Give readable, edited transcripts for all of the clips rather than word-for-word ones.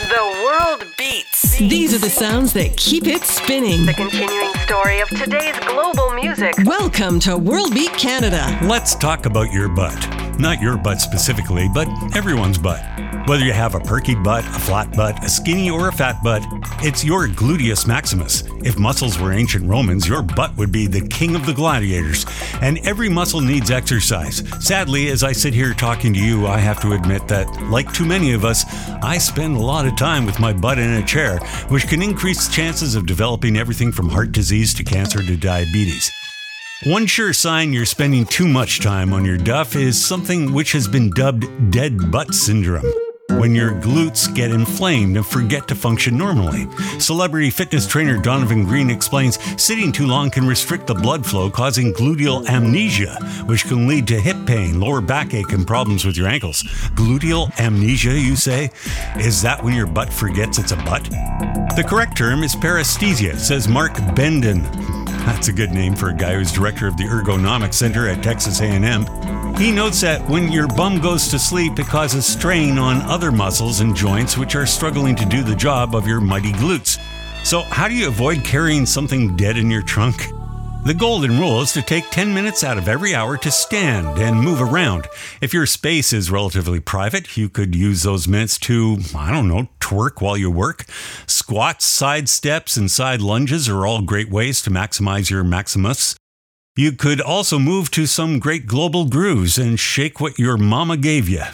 The world beats. These are the sounds that keep it spinning. The continuing story of today's global music. Welcome to World Beat Canada. Let's talk about your butt. Not your butt specifically, but everyone's butt. Whether you have a perky butt, a flat butt, a skinny or a fat butt, it's your gluteus maximus. If muscles were ancient Romans, your butt would be the king of the gladiators. And every muscle needs exercise. Sadly, as I sit here talking to you, I have to admit that, like too many of us, I spend a lot of time with my butt in a chair, which can increase chances of developing everything from heart disease to cancer to diabetes. One sure sign you're spending too much time on your duff is something which has been dubbed dead butt syndrome, when your glutes get inflamed and forget to function normally. Celebrity fitness trainer Donovan Green explains sitting too long can restrict the blood flow, causing gluteal amnesia, which can lead to hip pain, lower backache, and problems with your ankles. Gluteal amnesia, you say? Is that when your butt forgets it's a butt? The correct term is paresthesia, says Mark Bendon. That's a good name for a guy who's director of the Ergonomics Center at Texas A&M. He notes that when your bum goes to sleep, it causes strain on other muscles and joints which are struggling to do the job of your mighty glutes. So how do you avoid carrying something dead in your trunk? The golden rule is to take 10 minutes out of every hour to stand and move around. If your space is relatively private, you could use those minutes to, twerk while you work. Squats, side steps, and side lunges are all great ways to maximize your maximus. You could also move to some great global grooves and shake what your mama gave you.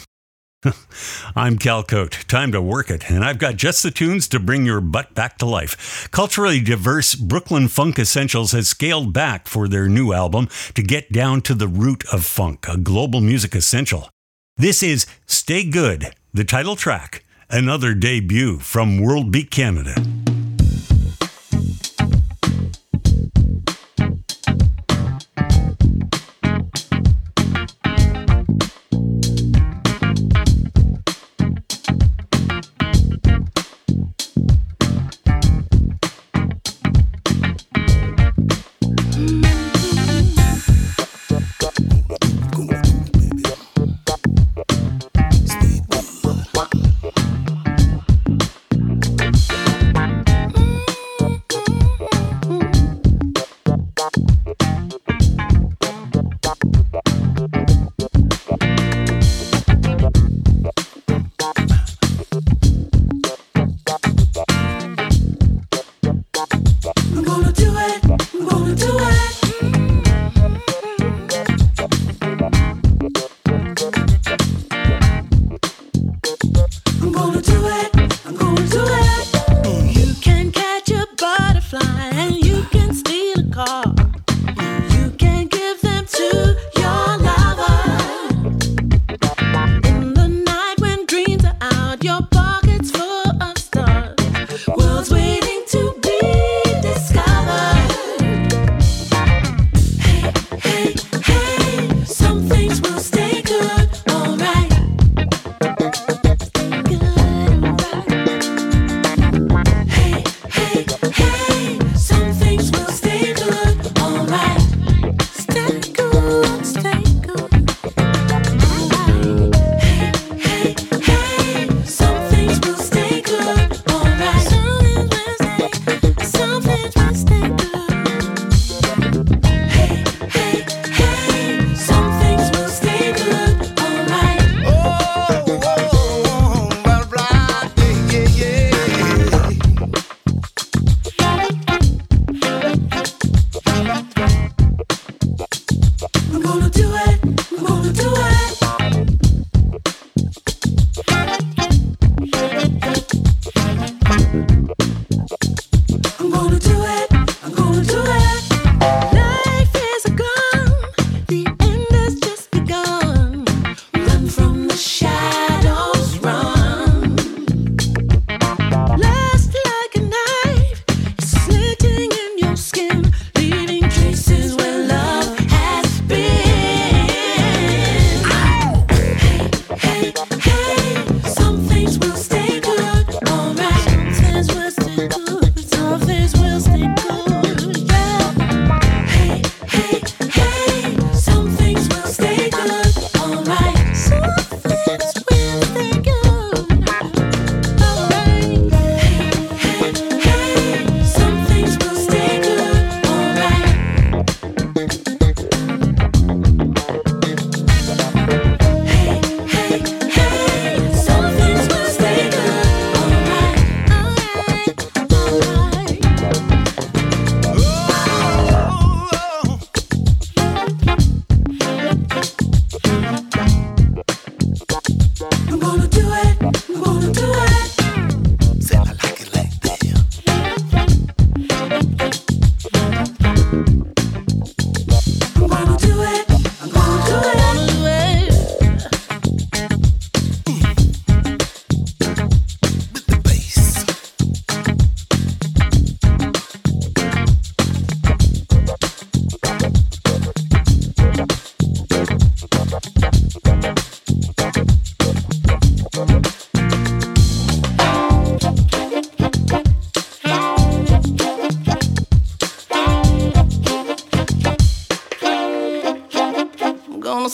I'm Cal Cote. Time to work it, and I've got just the tunes to bring your butt back to life. Culturally diverse Brooklyn Funk Essentials has scaled back for their new album to get down to the root of funk, a global music essential. This is Stay Good, the title track, another debut from World Beat Canada.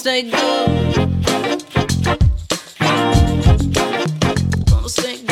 stay good. Gonna stay good.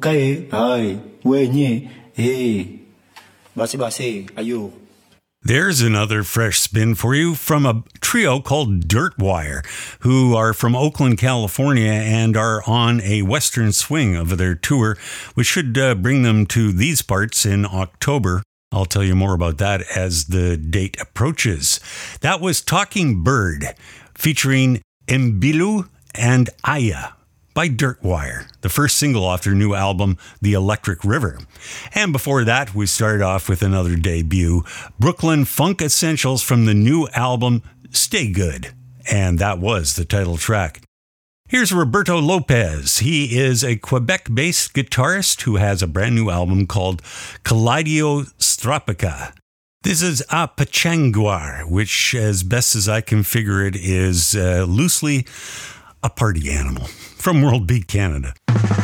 Bukae, ai, wenye, base, ayo. There's another fresh spin for you from a trio called Dirtwire, who are from Oakland, California, and are on a western swing of their tour, which should bring them to these parts in October. I'll tell you more about that as the date approaches. That was Talking Bird, featuring Mbilu and Aya by Dirtwire, the first single off their new album, The Electric River. And before that, we started off with another debut, Brooklyn Funk Essentials from the new album, Stay Good. And that was the title track. Here's Roberto Lopez. He is a Quebec-based guitarist who has a brand new album called Kaleido Strapica. This is A Pachanguar, which, as best as I can figure it, is loosely a party animal. From World Beat Canada.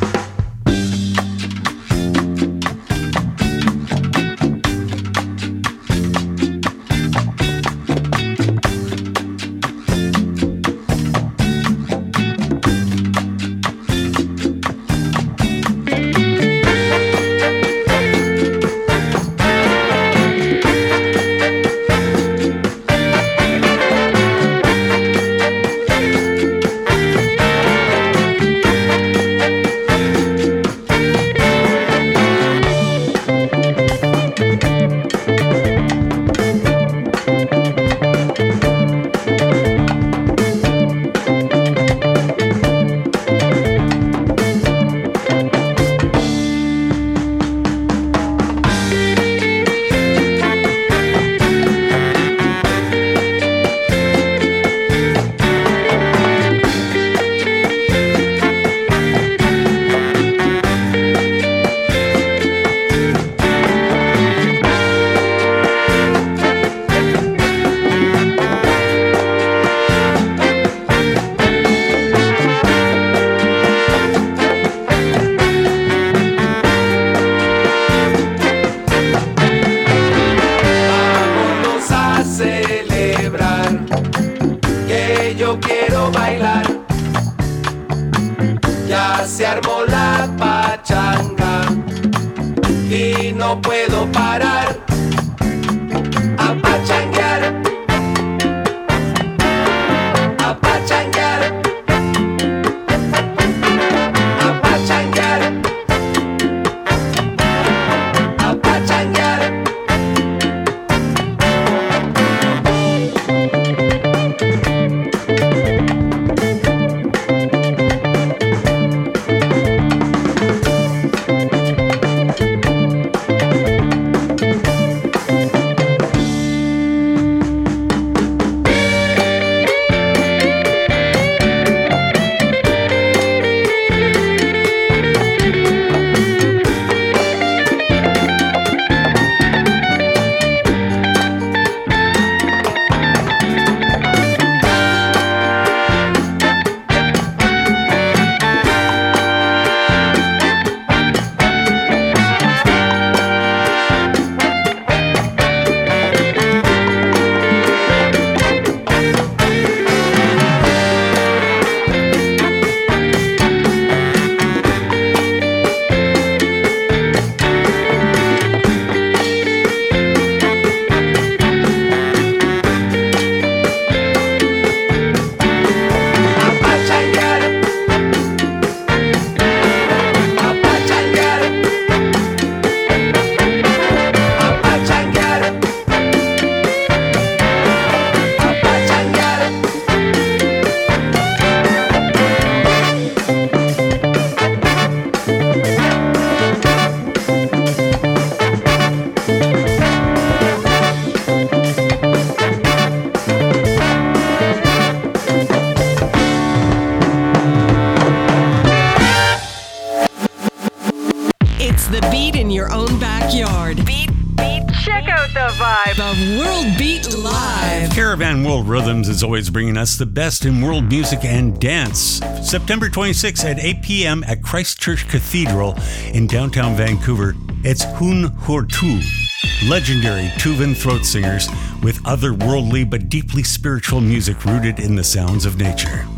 the beat in your own backyard. Beat, check out the vibe. The World Beat Live. Caravan World Rhythms is always bringing us the best in world music and dance. September 26th at 8 p.m. at Christchurch Cathedral in downtown Vancouver. It's Hun Hortu, legendary Tuvan throat singers with otherworldly but deeply spiritual music rooted in the sounds of nature.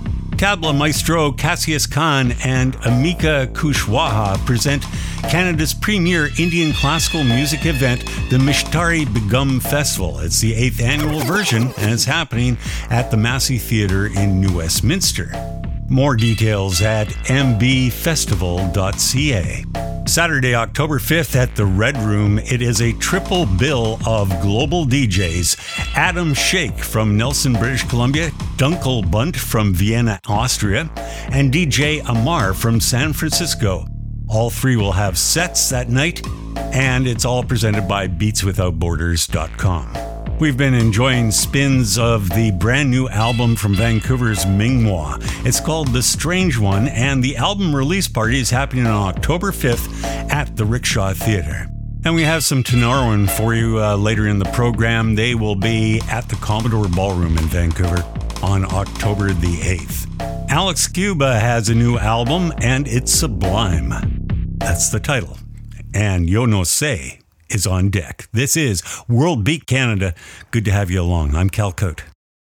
Tabla maestro Cassius Khan and Amika Kushwaha present Canada's premier Indian classical music event, the Mishtari Begum Festival. It's the 8th annual version, and it's happening at the Massey Theatre in New Westminster. More details at mbfestival.ca. Saturday, October 5th at the Red Room, it is a triple bill of global DJs. Adam Shake from Nelson, British Columbia, Dunkel Bunt from Vienna, Austria, and DJ Amar from San Francisco. All three will have sets that night, and it's all presented by BeatsWithoutBorders.com. We've been enjoying spins of the brand new album from Vancouver's Mingmois. It's called The Strange One, and the album release party is happening on October 5th at the Rickshaw Theatre. And we have some Tenorin for you later in the program. They will be at the Commodore Ballroom in Vancouver on October the 8th. Alex Cuba has a new album, and it's sublime. That's the title. And Yo No Sé is on deck. This is World Beat Canada. Good to have you along. I'm Cal Cote.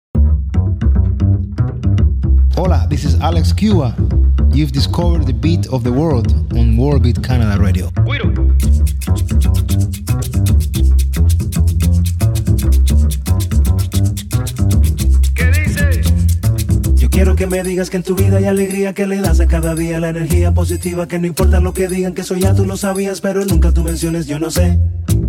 Hola, this is Alex Cuba. You've discovered the beat of the world on World Beat Canada Radio. Quiero que me digas que en tu vida hay alegría, que le das a cada día la energía positiva, que no importa lo que digan, que eso ya tú lo sabías, pero nunca tú menciones yo no sé.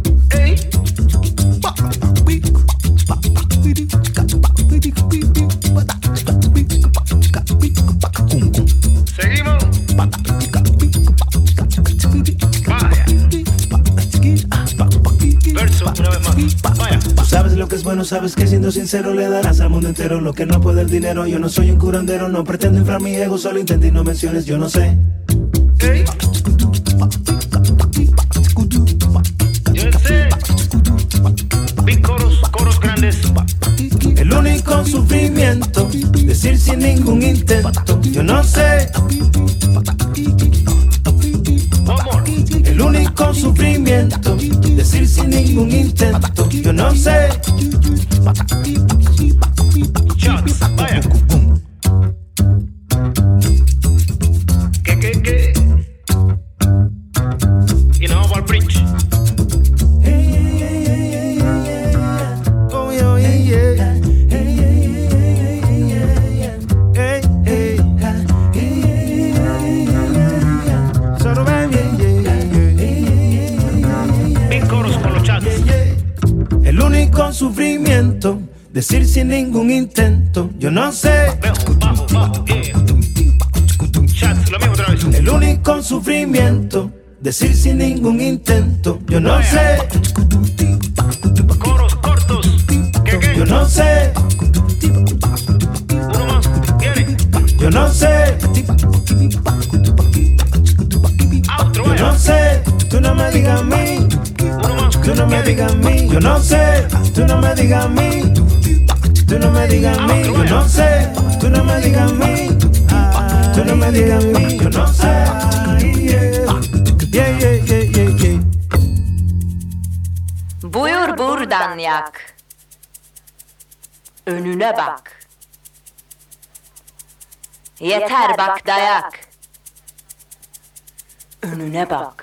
Seguimos. Verso una vez más. Vaya. Tú sabes lo que es bueno, sabes que siendo sincero le darás al mundo entero lo que no puede el dinero. Yo no soy un curandero, no pretendo inflar mi ego, solo intenta y no menciones yo no sé. Hey. Yo sé. Big coros grandes. El único sufrimiento, decir sin ningún intento, yo no sé. El único sufrimiento, decir sin ningún intento, yo no sé. Shots, vaya. ¿Qué? Y no vamos al bridge. Con sufrimiento, decir sin ningún intento, yo no sé. Bajo, yeah. Shots, lo mismo otra vez. El único sufrimiento, decir sin ningún intento, yo no sé. Coros cortos. ¿Qué? Yo no sé. Uno más, viene. Yo no sé. Outro, yo no sé. Tú no me digas a mí. Tú no me digas a mí, yo no sé. Tú no me digas a mí. Tú no me digas a mí, yo no sé. Tú no me digas a mí. Tú no me digas a mí, yo no sé. Yeah. Buyur buradan yak. Önüne bak. Yeter bak dayak. Önüne bak.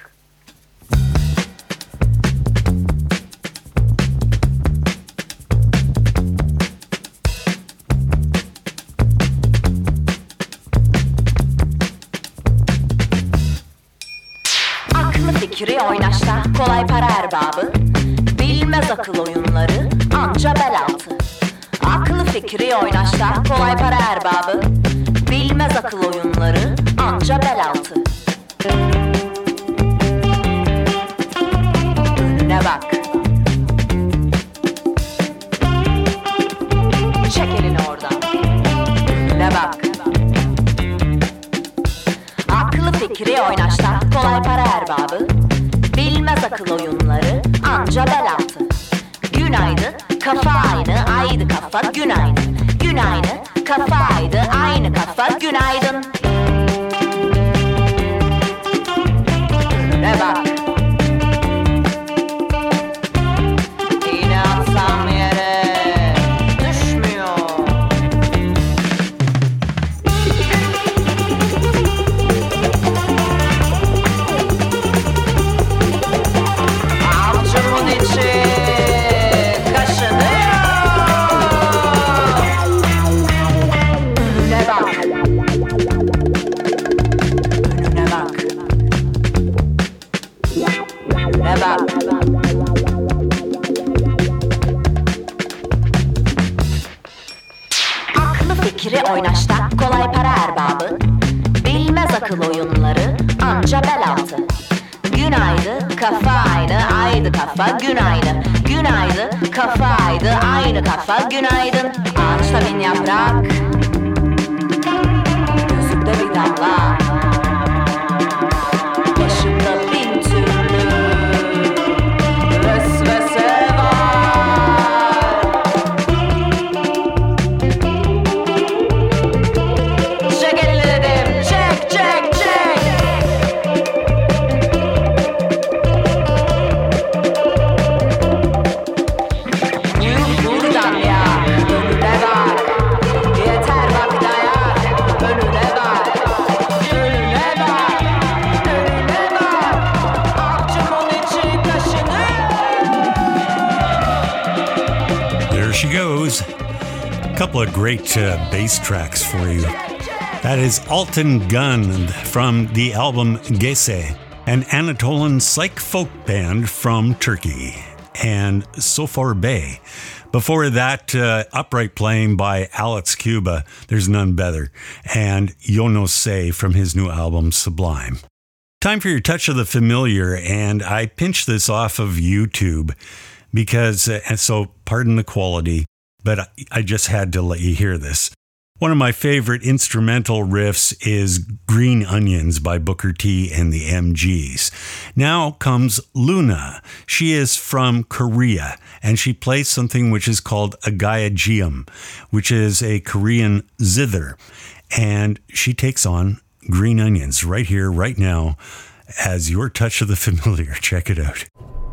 Fikri oynaşta kolay para erbabı, bilmez akıl oyunları anca bel altı. Aklı fikri oynaşta kolay para erbabı, bilmez akıl oyunları anca bel altı. Önüne bak. Çek elini oradan. Önüne bak. Aklı fikri oynaşta kolay para erbabı, bilmez akıl oyunları anca bel altı. Günaydın, kafa aynı, aydı kafa günaydın. Günaydın, kafa aydı, aynı kafa günaydın. Önüne bak. İğne atsam yere düşmüyor. fikri oynaşta kolay para erbabı. Bilmez akıl oyunları anca bel altı. Günaydı kafa aynı aydı kafa günaydı. Günaydı kafa aydı aynı kafa günaydın. Ağaçta bin yaprak, gözümde bir damla, başımda bin türlü vesvese var. Çek elini dedim, çek çek çek. Yürü buradan ya, önüne bak. Yeter bak dayak, önüne bak. Önüne bak, önüne bak. Avcumun içi kaşınır. There she goes. Couple of great bass tracks for you. That is Altan Gun from the album Gese, an Anatolian psych folk band from Turkey, and Sofar Bey. Before that, upright playing by Alex Cuba, There's None Better, and Yo No Sé from his new album Sublime. Time for your touch of the familiar, and I pinched this off of YouTube because, and so pardon the quality, but I just had to let you hear this. One of my favorite instrumental riffs is Green Onions by Booker T and the MGs. Now comes Luna. She is from Korea, and she plays something which is called a gyeojeum, which is a Korean zither. And she takes on Green Onions right here, right now, as your touch of the familiar. Check it out.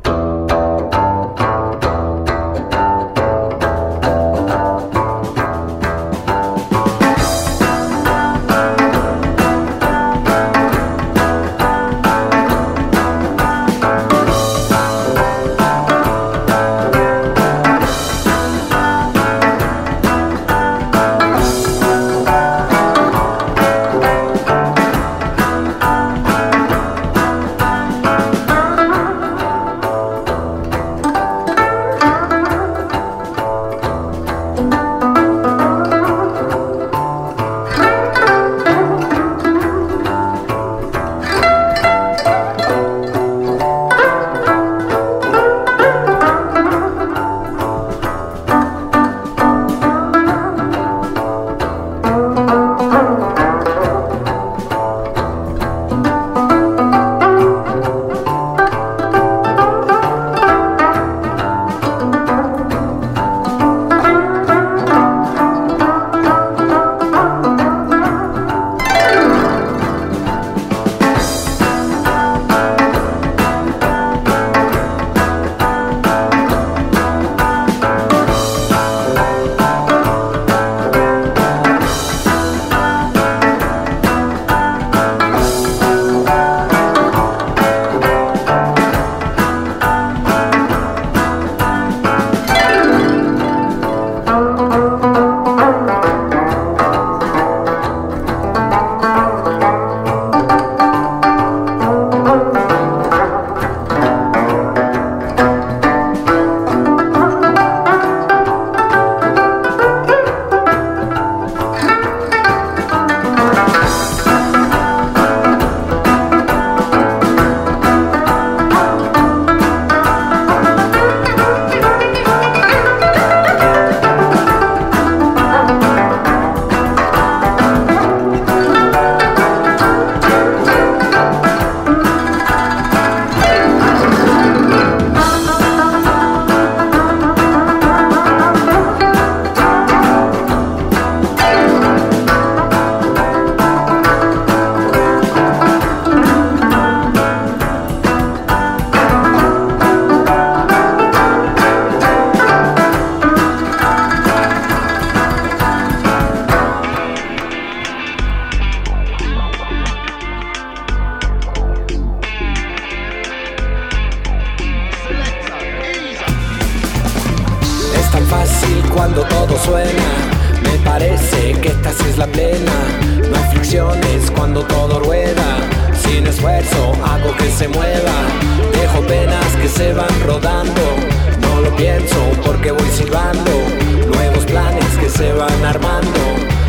cuando todo suena. Me parece que esta sí es la plena. No hay fricciones cuando todo rueda. Sin esfuerzo hago que se mueva. Dejo penas que se van rodando. No lo pienso porque voy silbando. Nuevos planes que se van armando.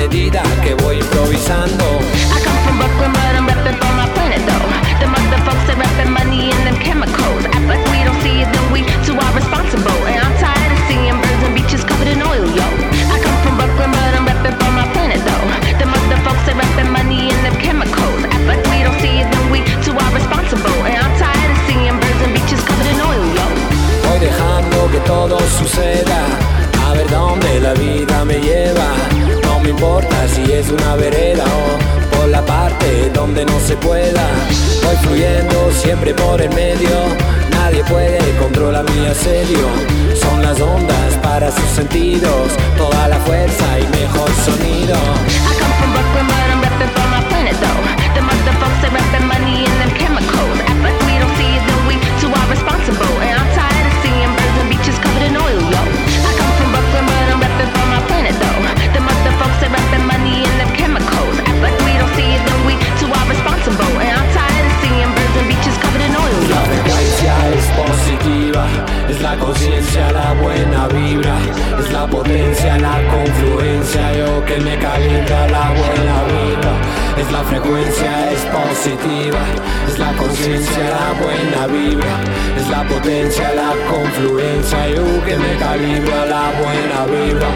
medida que voy improvisando. I come from Brooklyn, but I'm reppin' for my planet though. Them other folks that reppin' money and them chemicals. Act like we don't see it, then we too are responsible. And I'm tired of seeing birds and beaches covered in oil, yo. I come from Brooklyn, but I'm reppin' for my planet though. Them other folks that reppin' money and them chemicals. Act like we don't see it, then we too are responsible. And I'm tired of seeing birds and beaches covered in oil, yo. Voy dejando que todo suceda, a ver dónde la vida me lleva. No me importa si es una vereda o por la parte donde no se pueda. Voy fluyendo siempre por el medio, nadie puede controlar mi asedio. Son las ondas para sus sentidos, toda la fuerza y mejor sonido. I come from Brooklyn, but I'm reppin' for my planet though. Them other folks that reppin' money and them chemicals. Act like we don't see it, then we too are responsible. And I'm tired of seeing birds and beaches covered in oil, yo. I come from Brooklyn, but I'm reppin' for my planet though. Them other folks that reppin' money and them chemicals. Act like we don't see it, then we too are responsible. And I'm tired of seeing birds and beaches covered in oil, yo. La frecuencia es positiva, es la conciencia, la buena vibra, es la potencia, la confluencia, yo que me calibra la buena vibra. Es la frecuencia, es positiva, es la conciencia, la buena vibra, es la potencia, la confluencia, yo que me calibra la buena vibra.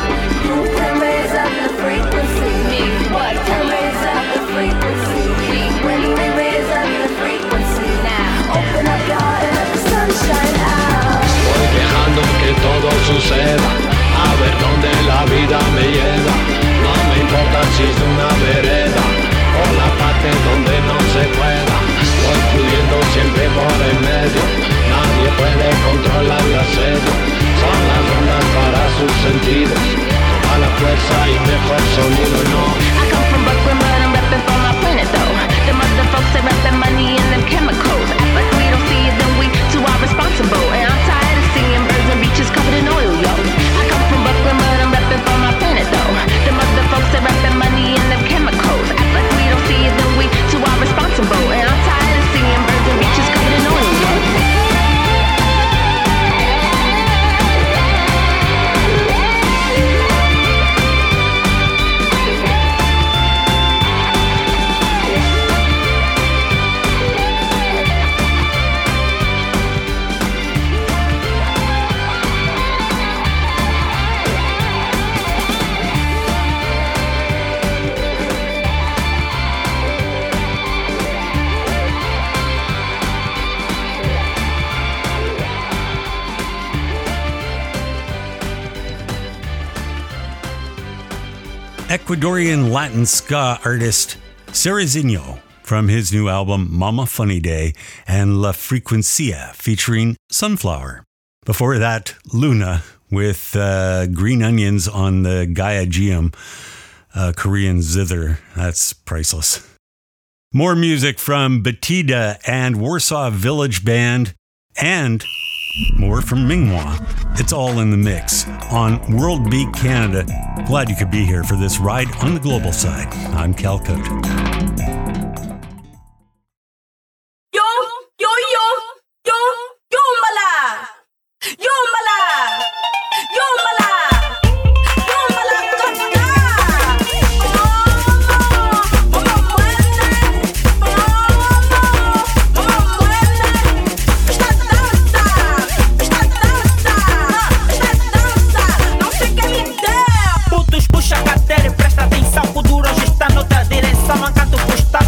You can raise up the frequency. What can raise up the frequency? When we raise up the frequency, now open up your heart and let the sunshine out. Voy dejando que todo suceda, a ver dónde la vida me lleva. No me importa si es una vereda o la parte donde no se pueda. Voy fluyendo siempre por el medio, nadie puede controlar la sed. Son las ondas para sus sentidos, toda la fuerza y mejor sonido, no. I come from Brooklyn, but I'm reppin' for my planet though. Them other folks that reppin' money and them chemicals. Act like we don't see it, then we too are responsible. And I'm tired of seeing birds and beaches covered in oil, yo. I come from Brooklyn, but I'm reppin' for my planet though. Them other folks that reppin' money and them chemicals. Act like we don't see it, then we too are responsible. And I'm tired of seeing birds and beaches covered in oil, yo. Ecuadorian Latin ska artist Serizinho from his new album Mama Funny Day and La Frecuencia featuring Sunflower. Before that, Luna with Green Onions on the Gaia Geum, Korean zither. That's priceless. More music from Batida and Warsaw Village Band and more from Mingwa. It's all in the mix on World Beat Canada. Glad you could be here for this ride on the global side. I'm Cal Cote. Yo, yo, yo, yo, yo, mala, yo, mala, yo, mala. Puxa a cadeira e presta atenção, o duro hoje está noutra direção. Mancado custa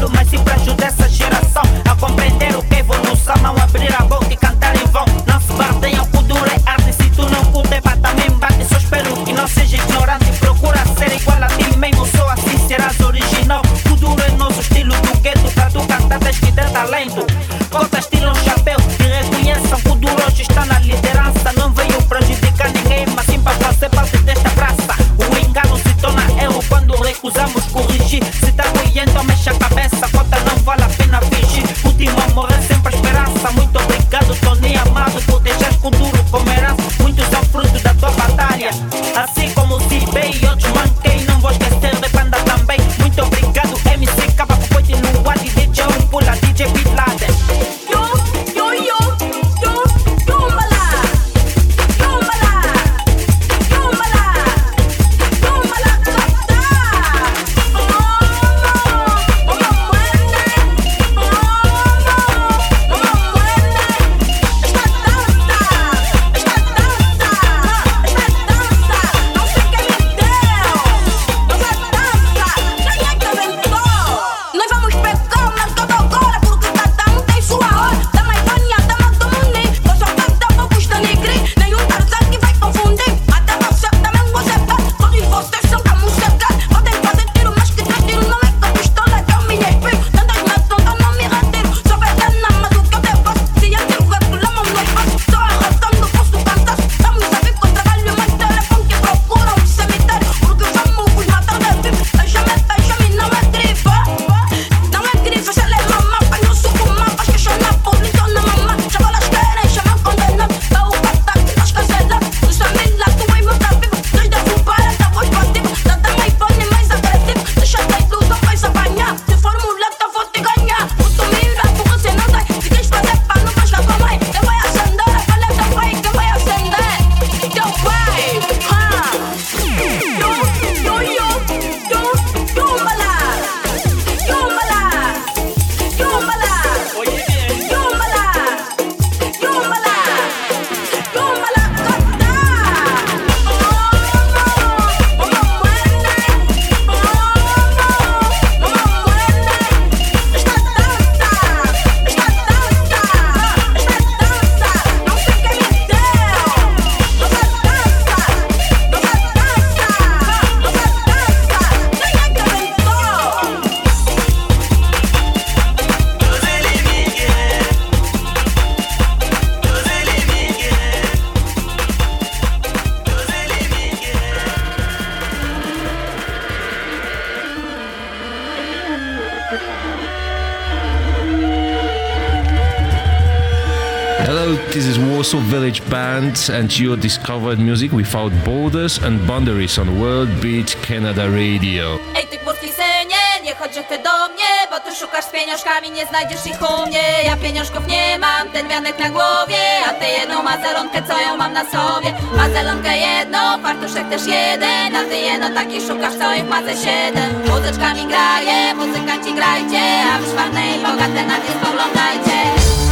Hello, this is Warsaw Village Band and you discovered music without borders and boundaries on World Beat Canada Radio. Ej ty górski synie, nie chodź ty do mnie, bo ty szukasz z pieniążkami, nie znajdziesz ich u mnie. Ja pieniążków nie mam, ten wianek na głowie, a ty jedną mazelonkę, co ją mam na sobie. Mazelonkę jedną, fartuszek też jeden, a ty jedno takich szukasz, co ich ma ze 7. Muzyczkami graje, muzykanci grajcie, a wy szwarne i bogate na nie spoglądajcie.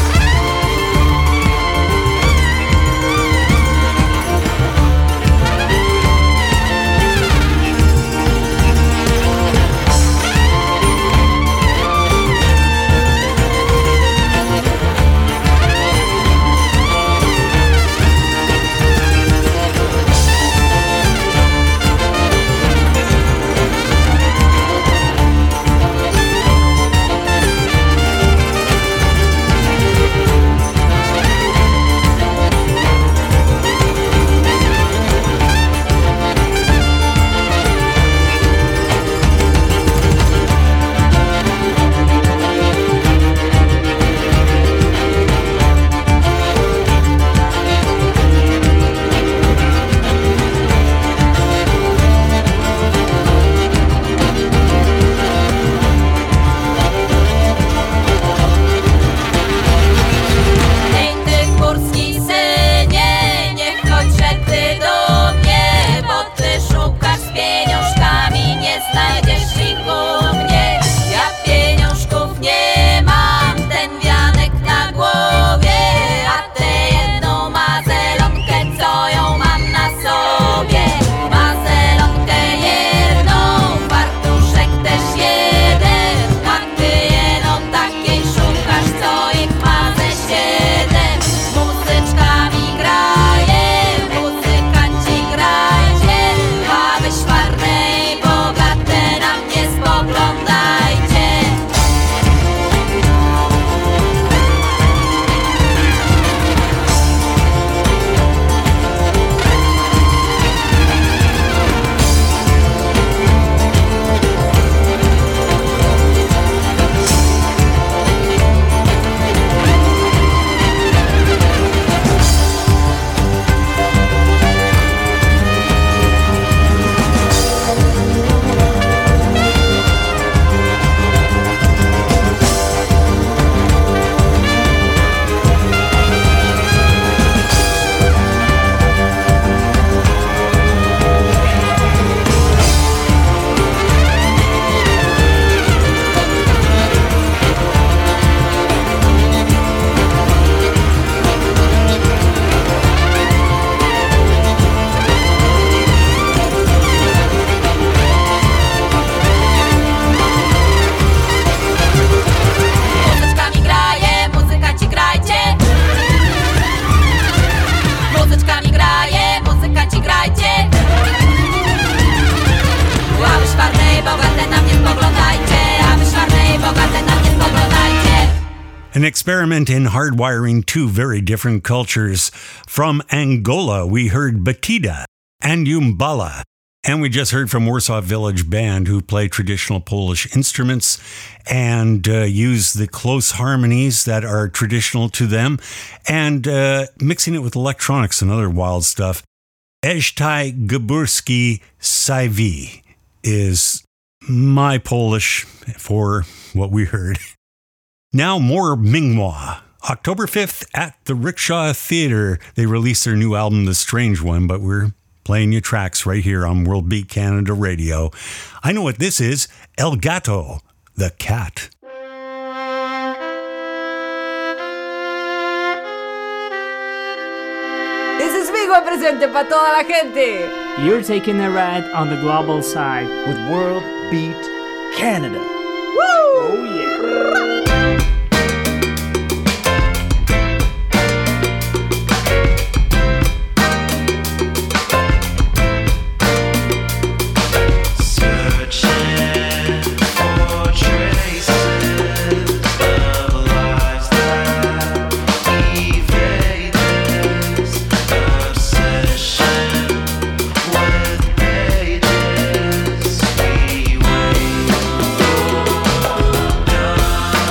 An experiment in hardwiring two very different cultures. From Angola, we heard Batida and Umbala. And we just heard from Warsaw Village Band, who play traditional Polish instruments and use the close harmonies that are traditional to them, and mixing it with electronics and other wild stuff. Ejtaj Górski Sajwi is my Polish for what we heard. Now more Mingwa. October 5th at the Rickshaw Theatre, they released their new album, The Strange One, but we're playing you tracks right here on World Beat Canada Radio. I know what this is. El Gato, the cat. This is Vigo presente para toda la gente. You're taking a ride on the global side with World Beat Canada. Woo! Oh yeah. We wait.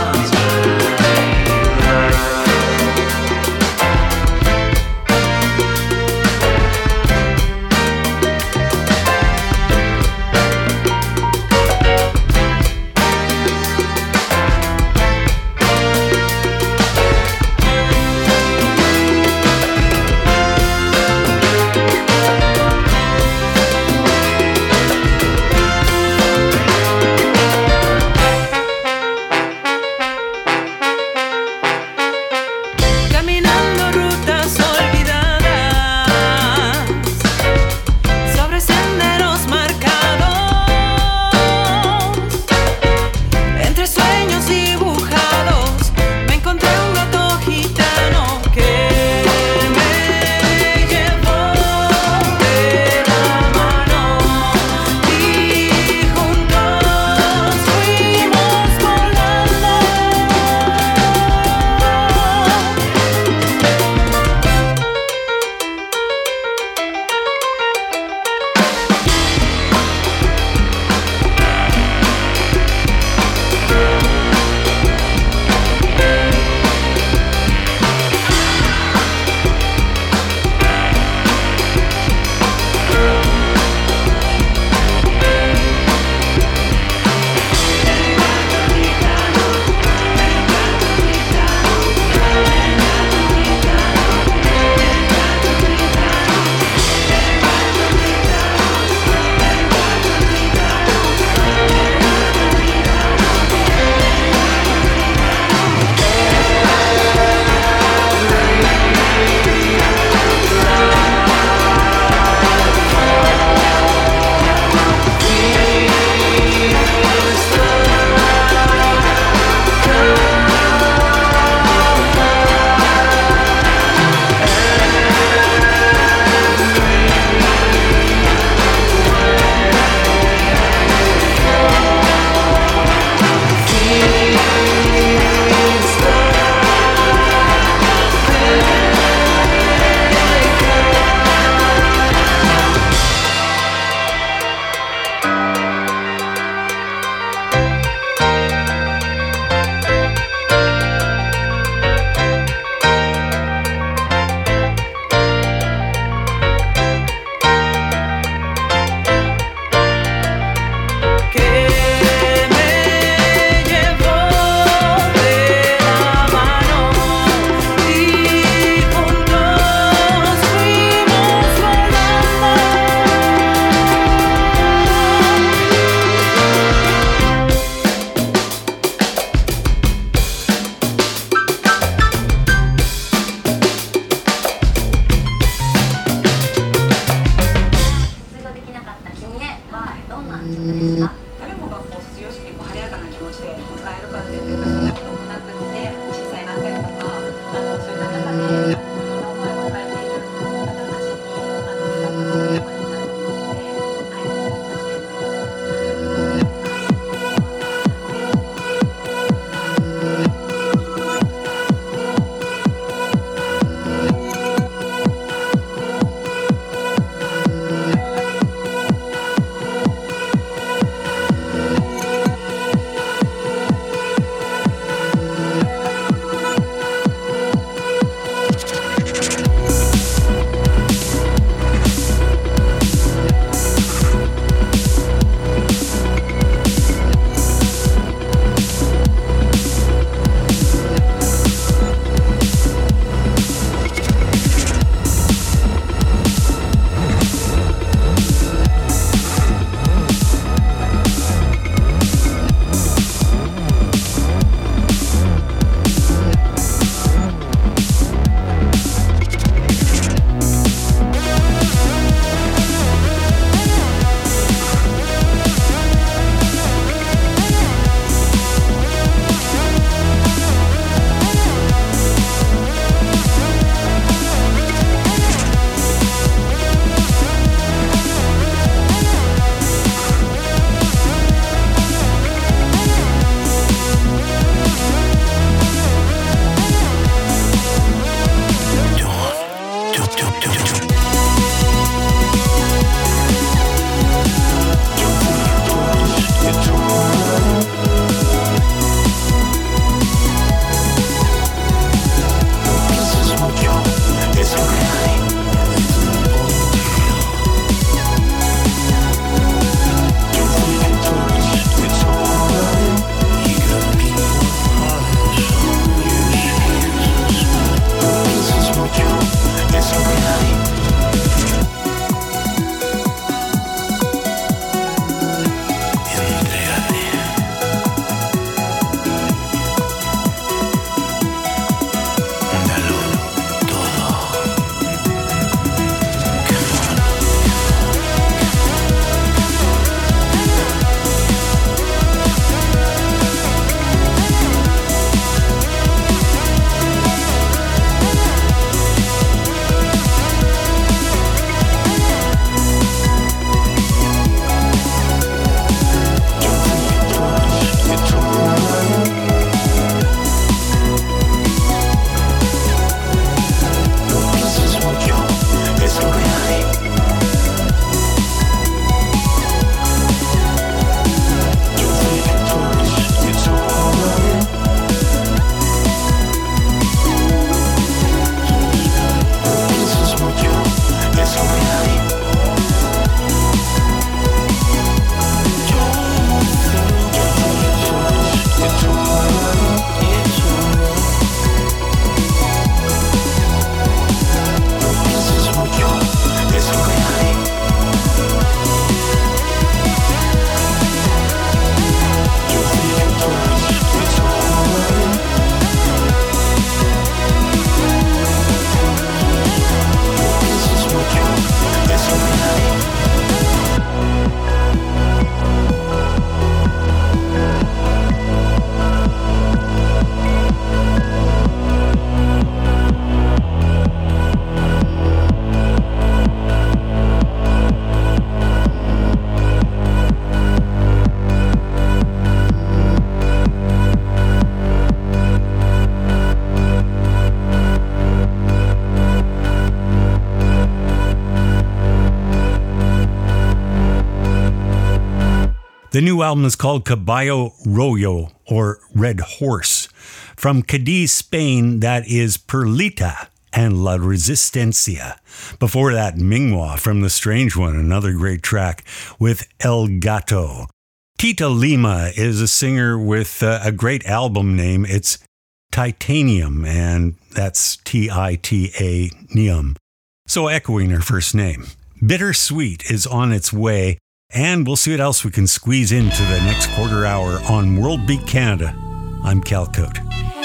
The new album is called Caballo Rojo, or Red Horse. From Cadiz, Spain, that is Perlita and La Resistencia. Before that, Mingwa from The Strange One, another great track with El Gato. Tita Lima is a singer with a great album name. It's Titanium, and that's Tita-Nium. So echoing her first name. Bittersweet is on its way, and we'll see what else we can squeeze into the next quarter hour on World Beat Canada. I'm Cal Cote.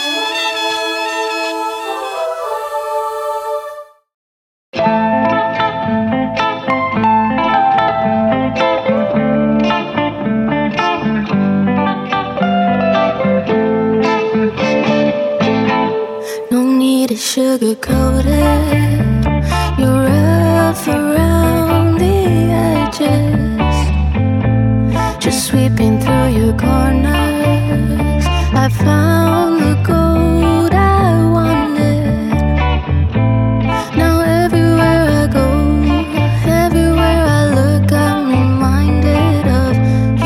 No need to sugarcoat it. You're rough around the edges, just sweeping through your corners. I found the gold I wanted. Now everywhere I go, everywhere I look, I'm reminded of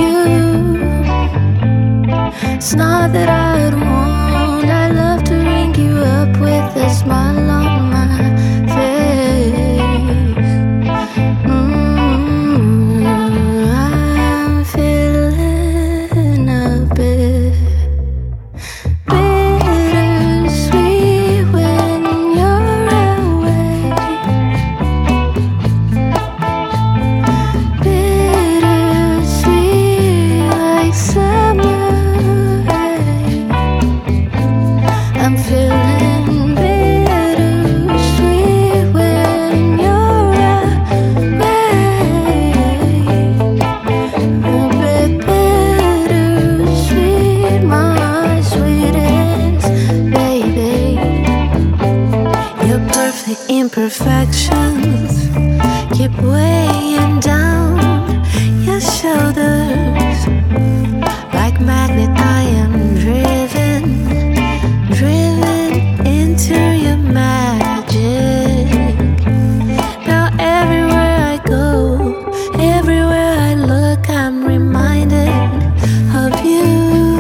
you. It's not that I'd want, I love to ring you up with a smile on my face. I'm feeling a bit bittersweet when you're away. Bittersweet like summer rain. I'm feeling bittersweet when you're away. A bit bittersweet, my sweetest baby. Your perfect imperfections keep weighing down your shoulders. Like magnet I am driven into your magic. Now everywhere I go, everywhere I look, I'm reminded of you.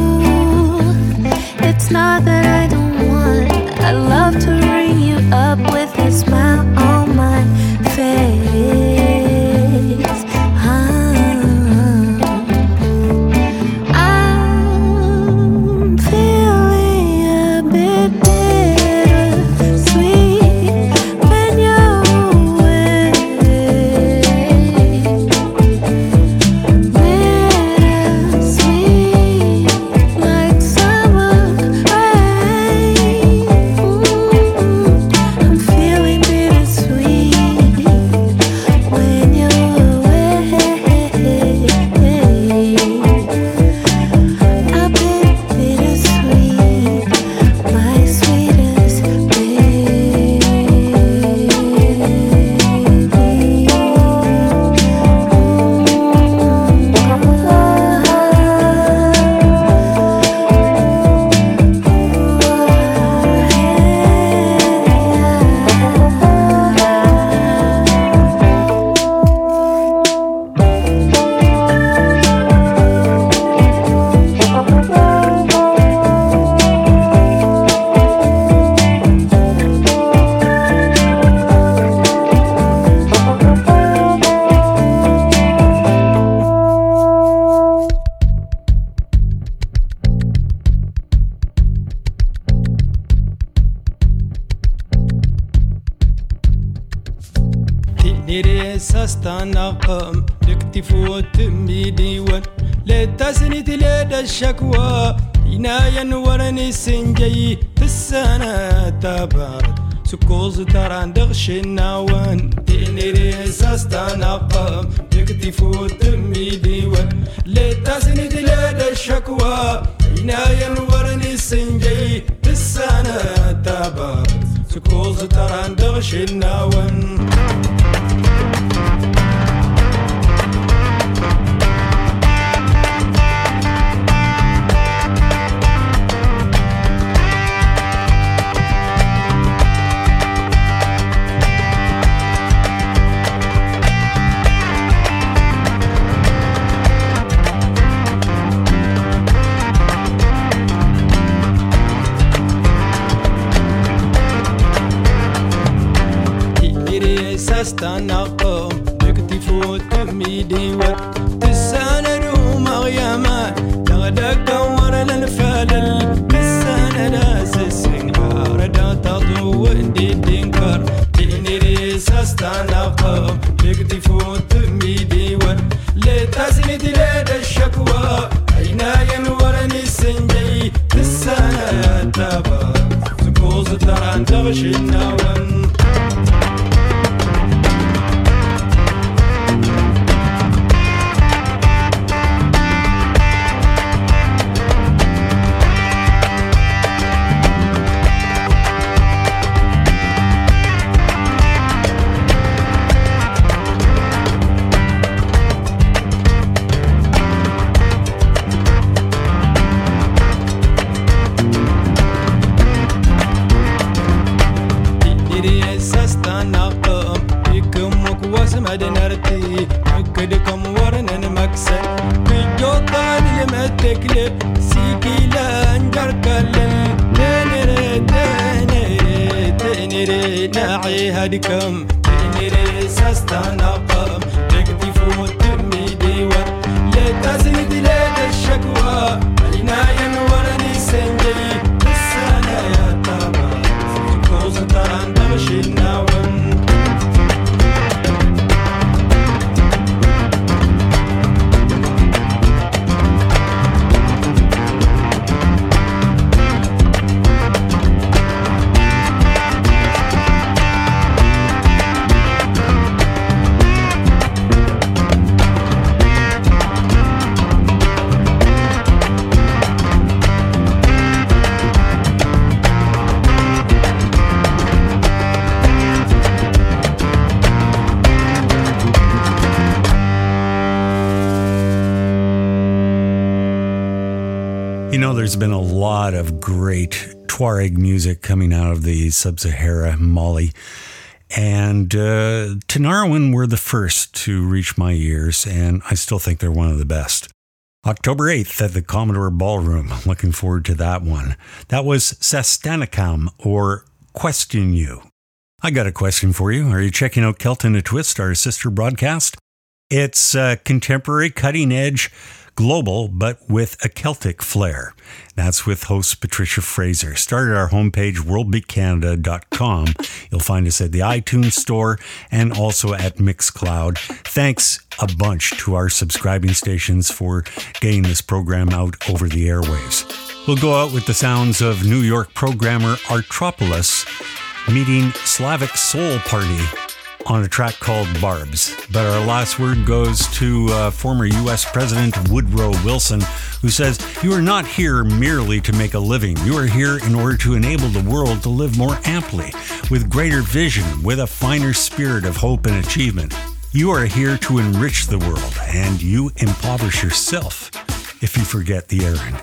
It's not that I don't want, I love to ring you up with a smile on my face. I'm feeling a bit bittersweet when you're away. Bittersweet like summer rain. I'm feeling bittersweet when you're away. A bit bittersweet, my sweetest نيري ساستنقم نكتفو تمي ديوان لتسني تلاد الشكوى عنايا ورني سنجي تسانا تبارد سكوز تران دغش النوان نيري ساستنقم نكتفو تمي ديوان لتسني تلاد الشكوى عنايا ورني سنجي تسانا تبارد سكوز تران دغش النوان مشيناون مدنرتي مكدكم ورنن مكسر بجوطان يمتكلب سيكيلا انجركلن تنري تنري تنري ناعي هدكم تنري سستنقم تكتفو تمي ديوة لتزيد لدى الشكوى عنايا ورني سنجي السنة يا طبع كوزتان دمشي الناون You know, there's been a lot of great Tuareg music coming out of the Sub-Sahara Mali. And Tinariwen were the first to reach my ears, and I still think they're one of the best. October 8th at the Commodore Ballroom. Looking forward to that one. That was Sastanikam, or Question You. I got a question for you. Are you checking out Kelton a Twist, our sister broadcast? It's contemporary, cutting-edge, global, but with a Celtic flair. That's with host Patricia Fraser. Start at our homepage, worldbeatcanada.com. You'll find us at the iTunes Store and also at Mixcloud. Thanks a bunch to our subscribing stations for getting this program out over the airwaves. We'll go out with the sounds of New York programmer Artropolis meeting Slavic Soul Party on a track called Barbs. But our last word goes to former U.S. President Woodrow Wilson, who says, "You are not here merely to make a living. You are here in order to enable the world to live more amply, with greater vision, with a finer spirit of hope and achievement. You are here to enrich the world, and you impoverish yourself if you forget the errand."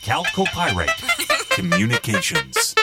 Calcopyrite Communications.